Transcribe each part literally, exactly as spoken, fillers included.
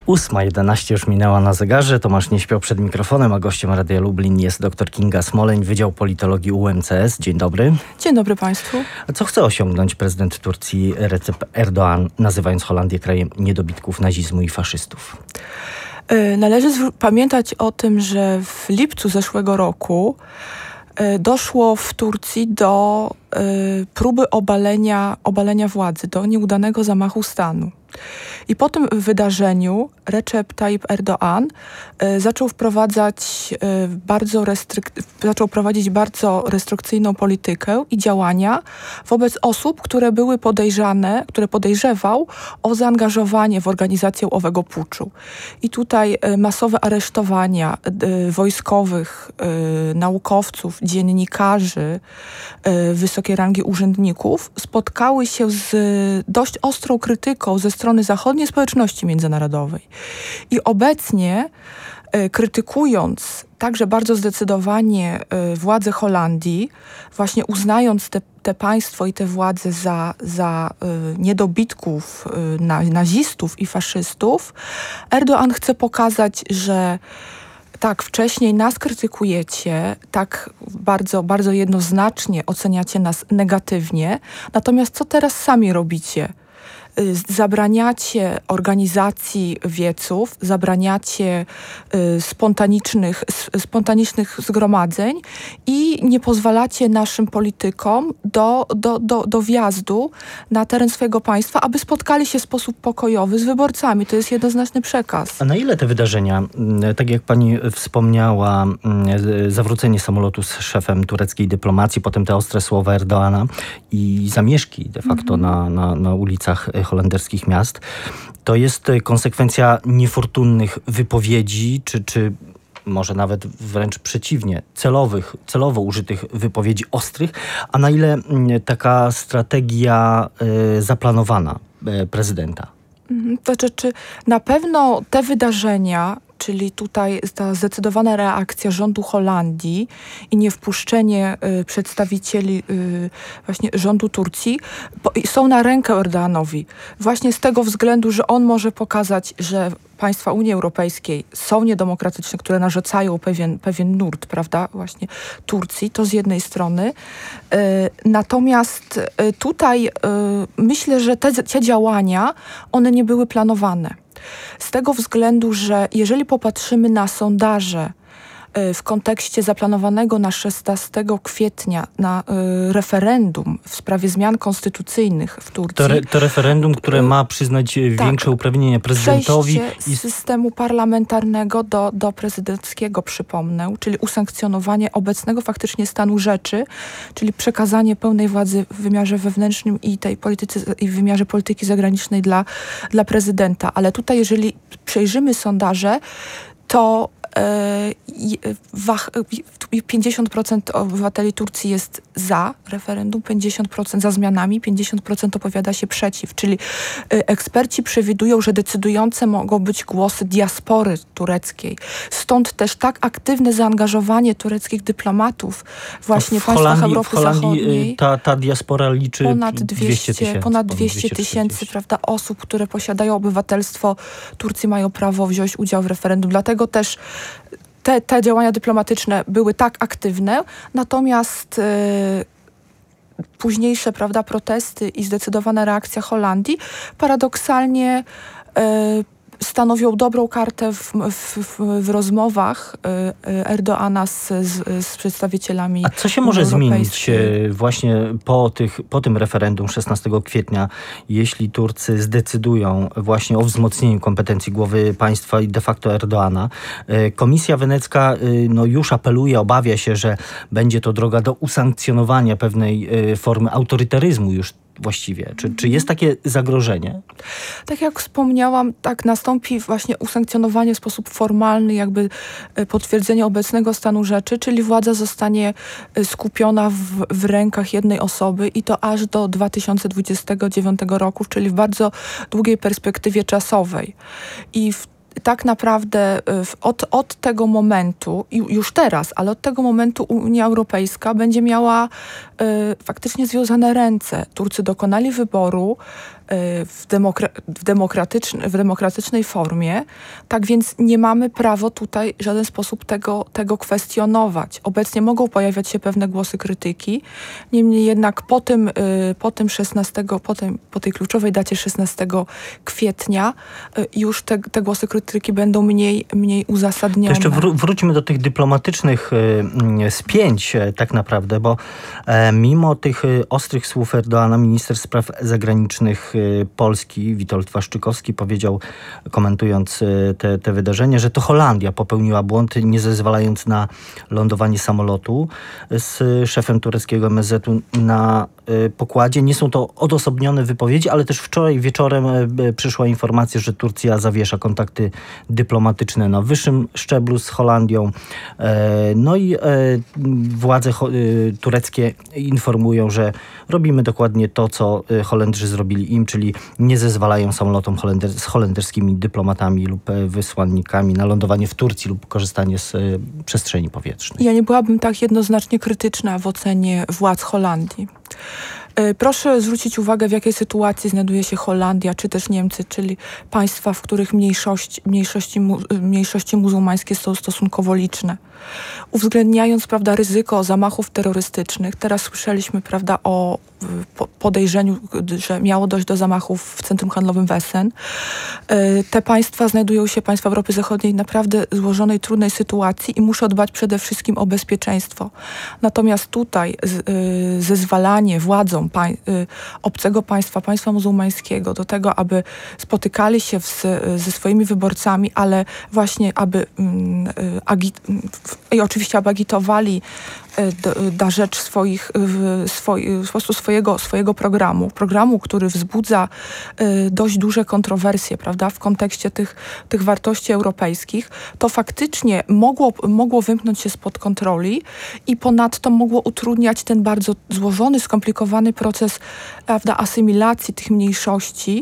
ósma jedenaście już minęła na zegarze. Tomasz nie śpiał przed mikrofonem, a gościem Radia Lublin jest dr Kinga Smoleń, Wydział Politologii U M C S. Dzień dobry. Dzień dobry Państwu. A co chce osiągnąć prezydent Turcji Recep Erdoğan, nazywając Holandię krajem niedobitków nazizmu i faszystów? Należy zwr- pamiętać o tym, że w lipcu zeszłego roku y, doszło w Turcji do y, próby obalenia, obalenia władzy, do nieudanego zamachu stanu. I po tym wydarzeniu Recep Tayyip Erdoğan y, zaczął wprowadzać y, bardzo restryk- zaczął prowadzić bardzo restrykcyjną politykę i działania wobec osób, które były podejrzane, które podejrzewał o zaangażowanie w organizację owego puczu. I tutaj y, masowe aresztowania y, wojskowych, y, naukowców, dziennikarzy, y, wysokiej rangi urzędników spotkały się z y, dość ostrą krytyką ze strony zachodniej społeczności międzynarodowej. I obecnie y, krytykując także bardzo zdecydowanie y, władze Holandii, właśnie uznając te, te państwo i te władze za, za y, niedobitków, y, na, nazistów i faszystów, Erdoğan chce pokazać, że tak, wcześniej nas krytykujecie, tak bardzo, bardzo jednoznacznie oceniacie nas negatywnie, natomiast co teraz sami robicie? Zabraniacie organizacji wieców, zabraniacie y, spontanicznych, spontanicznych zgromadzeń i nie pozwalacie naszym politykom do, do, do, do wjazdu na teren swojego państwa, aby spotkali się w sposób pokojowy z wyborcami. To jest jednoznaczny przekaz. A na ile te wydarzenia, tak jak pani wspomniała, zawrócenie samolotu z szefem tureckiej dyplomacji, potem te ostre słowa Erdoğana i zamieszki de facto mm-hmm. na, na, na ulicach holenderskich miast, to jest konsekwencja niefortunnych wypowiedzi, czy, czy może nawet wręcz przeciwnie, celowych, celowo użytych wypowiedzi ostrych, a na ile taka strategia y, zaplanowana y, prezydenta? To znaczy, na pewno te wydarzenia, czyli tutaj ta zdecydowana reakcja rządu Holandii i niewpuszczenie y, przedstawicieli y, właśnie rządu Turcji po, są na rękę Erdoğanowi. Właśnie z tego względu, że on może pokazać, że państwa Unii Europejskiej są niedemokratyczne, które narzucają pewien, pewien nurt, prawda, właśnie Turcji, to z jednej strony. Y, natomiast y, tutaj y, myślę, że te, te działania, one nie były planowane. Z tego względu, że jeżeli popatrzymy na sondaże w kontekście zaplanowanego na szesnastego kwietnia na y, referendum w sprawie zmian konstytucyjnych w Turcji. To, re, to referendum, które ma przyznać y, tak, większe uprawnienia prezydentowi. Przejście z systemu parlamentarnego do, do prezydenckiego, przypomnę, czyli usankcjonowanie obecnego faktycznie stanu rzeczy, czyli przekazanie pełnej władzy w wymiarze wewnętrznym i tej polityce, i w wymiarze polityki zagranicznej dla, dla prezydenta. Ale tutaj, jeżeli przejrzymy sondaże, to pięćdziesiąt procent obywateli Turcji jest za referendum, pięćdziesiąt procent za zmianami, pięćdziesiąt procent opowiada się przeciw. Czyli eksperci przewidują, że decydujące mogą być głosy diaspory tureckiej. Stąd też tak aktywne zaangażowanie tureckich dyplomatów właśnie w państwach Europy w Holandii Zachodniej. Ta, ta diaspora liczy ponad dwieście tysięcy. Ponad dwieście tysięcy, prawda, osób, które posiadają obywatelstwo Turcji, mają prawo wziąć udział w referendum. Dlatego też Te, te działania dyplomatyczne były tak aktywne, natomiast y, późniejsze, prawda, protesty i zdecydowana reakcja Holandii paradoksalnie y, stanowią dobrą kartę w, w, w rozmowach y, Erdoğana z, z, z przedstawicielami A co się może zmienić właśnie po, tych, po tym referendum szesnastego kwietnia, jeśli Turcy zdecydują właśnie o wzmocnieniu kompetencji głowy państwa i de facto Erdoğana? Komisja Wenecka no, już apeluje, obawia się, że będzie to droga do usankcjonowania pewnej formy autorytaryzmu już właściwie. Czy, czy jest takie zagrożenie? Tak jak wspomniałam, tak nastąpi właśnie usankcjonowanie w sposób formalny, jakby potwierdzenie obecnego stanu rzeczy, czyli władza zostanie skupiona w, w rękach jednej osoby i to aż do dwa tysiące dwudziestego dziewiątego roku, czyli w bardzo długiej perspektywie czasowej. I w tak naprawdę od, od tego momentu, już teraz, ale od tego momentu Unia Europejska będzie miała y, faktycznie związane ręce. Turcy dokonali wyboru, w, demokra- w, demokratyczn- w demokratycznej formie. Tak więc nie mamy prawa tutaj w żaden sposób tego, tego kwestionować. Obecnie mogą pojawiać się pewne głosy krytyki, niemniej jednak po tym, po tym szesnastego, po, tym, po tej kluczowej dacie szesnastego kwietnia już te, te głosy krytyki będą mniej, mniej uzasadnione. To jeszcze wró- wróćmy do tych dyplomatycznych y, spięć y, tak naprawdę, bo y, mimo tych y, ostrych słów Erdoana, minister spraw zagranicznych y, Polski, Witold Waszczykowski, powiedział, komentując y, te, te wydarzenia, że to Holandia popełniła błąd, nie zezwalając na lądowanie samolotu z y, szefem tureckiego M S Z-u na y, pokładzie. Nie są to odosobnione wypowiedzi, ale też wczoraj wieczorem y, przyszła informacja, że Turcja zawiesza kontakty dyplomatyczne na wyższym szczeblu z Holandią. No i władze tureckie informują, że robimy dokładnie to, co Holendrzy zrobili im, czyli nie zezwalają samolotom holender- z holenderskimi dyplomatami lub wysłannikami na lądowanie w Turcji lub korzystanie z przestrzeni powietrznej. Ja nie byłabym tak jednoznacznie krytyczna w ocenie władz Holandii. Proszę zwrócić uwagę, w jakiej sytuacji znajduje się Holandia, czy też Niemcy, czyli państwa, w których mniejszości, mniejszości, mniejszości muzułmańskie są stosunkowo liczne. Uwzględniając, prawda, ryzyko zamachów terrorystycznych, teraz słyszeliśmy, prawda, o podejrzeniu, że miało dojść do zamachów w centrum handlowym w Essen. Te państwa znajdują się, państwa Europy Zachodniej, w naprawdę złożonej, trudnej sytuacji i muszą dbać przede wszystkim o bezpieczeństwo. Natomiast tutaj zezwalanie władzom pań, obcego państwa, państwa muzułmańskiego do tego, aby spotykali się w, ze swoimi wyborcami, ale właśnie aby agi- i oczywiście aby agitowali na rzecz swoich, swoi, po prostu swojego, swojego programu. Programu, który wzbudza dość duże kontrowersje, prawda, w kontekście tych, tych wartości europejskich, to faktycznie mogło, mogło wymknąć się spod kontroli i ponadto mogło utrudniać ten bardzo złożony, skomplikowany proces, prawda, asymilacji tych mniejszości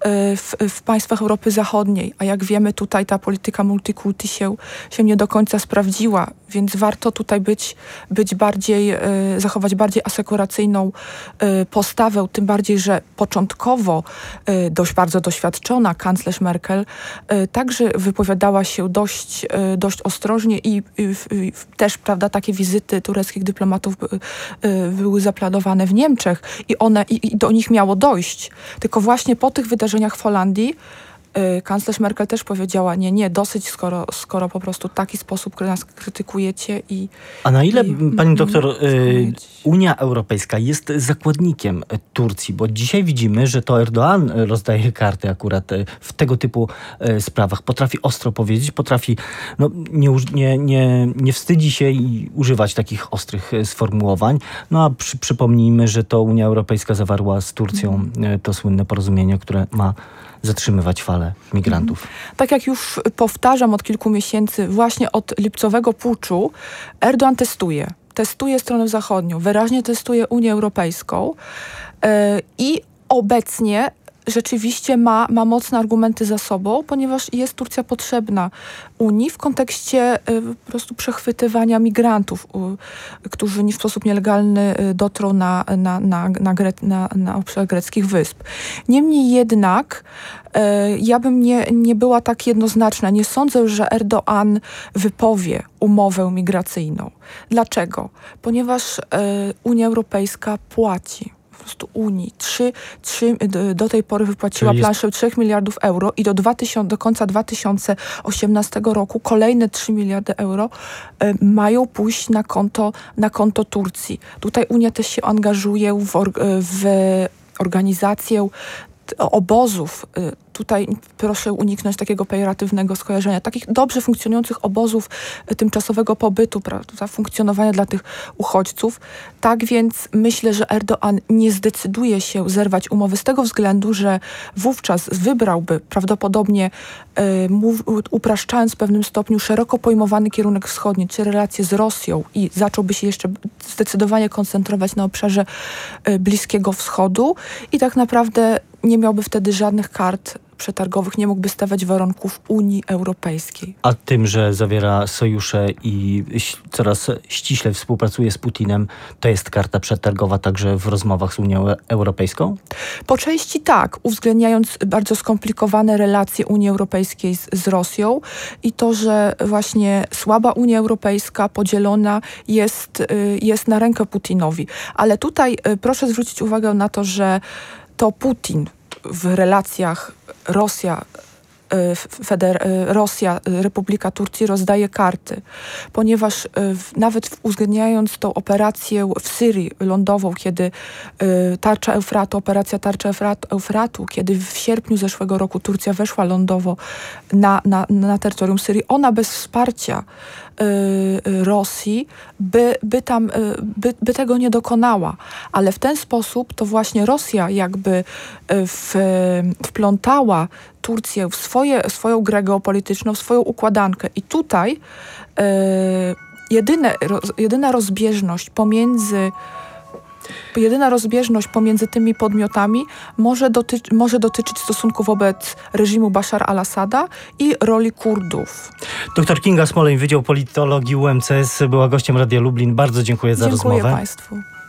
w, w państwach Europy Zachodniej. A jak wiemy, tutaj ta polityka multikulti się, się nie do końca sprawdziła, więc warto tutaj być, być bardziej, zachować bardziej asekuracyjną postawę, tym bardziej, że początkowo dość bardzo doświadczona kanclerz Merkel także wypowiadała się dość, dość ostrożnie i, i, i też, prawda, takie wizyty tureckich dyplomatów były zaplanowane w Niemczech i one i, i do nich miało dojść. Tylko właśnie po tych wydarzeniach w Holandii kanclerz Merkel też powiedziała, nie, nie, dosyć, skoro, skoro po prostu w taki sposób nas krytykujecie. I, A na ile, i, pani doktor, y, Unia Europejska jest zakładnikiem Turcji? Bo dzisiaj widzimy, że to Erdoğan rozdaje karty akurat w tego typu sprawach. Potrafi ostro powiedzieć, potrafi, no, nie, nie, nie, nie wstydzi się i używać takich ostrych sformułowań. No a przy, przypomnijmy, że to Unia Europejska zawarła z Turcją mm. to słynne porozumienie, które ma zatrzymywać falę migrantów. Tak jak już powtarzam od kilku miesięcy, właśnie od lipcowego puczu Erdoğan testuje. Testuje stronę zachodnią, wyraźnie testuje Unię Europejską yy, i obecnie rzeczywiście ma, ma mocne argumenty za sobą, ponieważ jest Turcja potrzebna Unii w kontekście y, po prostu przechwytywania migrantów, y, którzy w sposób nielegalny y, dotrą na, na, na, na, Gre- na, na obszar greckich wysp. Niemniej jednak y, ja bym nie, nie była tak jednoznaczna. Nie sądzę, że Erdoğan wypowie umowę migracyjną. Dlaczego? Ponieważ y, Unia Europejska płaci. Po prostu Unii. Trzy, trzy, do tej pory wypłaciła jest... planszę trzech miliardów euro i do, dwa tysiące, do końca dwa tysiące osiemnastego roku kolejne trzy miliardy euro y, mają pójść na konto, na konto Turcji. Tutaj Unia też się angażuje w, or, w organizację obozów. Tutaj proszę uniknąć takiego pejoratywnego skojarzenia. Takich dobrze funkcjonujących obozów tymczasowego pobytu, prawda, funkcjonowania dla tych uchodźców. Tak więc myślę, że Erdoğan nie zdecyduje się zerwać umowy z tego względu, że wówczas wybrałby prawdopodobnie, y, mów, upraszczając w pewnym stopniu, szeroko pojmowany kierunek wschodni, czy relacje z Rosją i zacząłby się jeszcze zdecydowanie koncentrować na obszarze y, Bliskiego Wschodu i tak naprawdę nie miałby wtedy żadnych kart przetargowych, nie mógłby stawiać warunków Unii Europejskiej. A tym, że zawiera sojusze i coraz ściślej współpracuje z Putinem, to jest karta przetargowa także w rozmowach z Unią Europejską? Po części tak, uwzględniając bardzo skomplikowane relacje Unii Europejskiej z, z Rosją i to, że właśnie słaba Unia Europejska podzielona jest, jest na rękę Putinowi. Ale tutaj proszę zwrócić uwagę na to, że to Putin w relacjach Rosja Feder- Rosja, Republika Turcji rozdaje karty, ponieważ w, nawet uwzględniając tą operację w Syrii lądową, kiedy y, tarcza Eufratu, operacja tarcza Eufratu, Eufratu, kiedy w sierpniu zeszłego roku Turcja weszła lądowo na, na, na terytorium Syrii, ona bez wsparcia y, Rosji by, by, tam, y, by, by tego nie dokonała. Ale w ten sposób to właśnie Rosja jakby w, wplątała Turcję w swoje, swoją grę geopolityczną, w swoją układankę. I tutaj e, jedyne, roz, jedyna rozbieżność pomiędzy jedyna rozbieżność pomiędzy tymi podmiotami może, doty- może dotyczyć stosunku wobec reżimu Bashar al-Assada i roli Kurdów. Doktor Kinga Smoleń, Wydział Politologii U M C S, była gościem Radia Lublin. Bardzo dziękuję za dziękuję rozmowę. Państwu.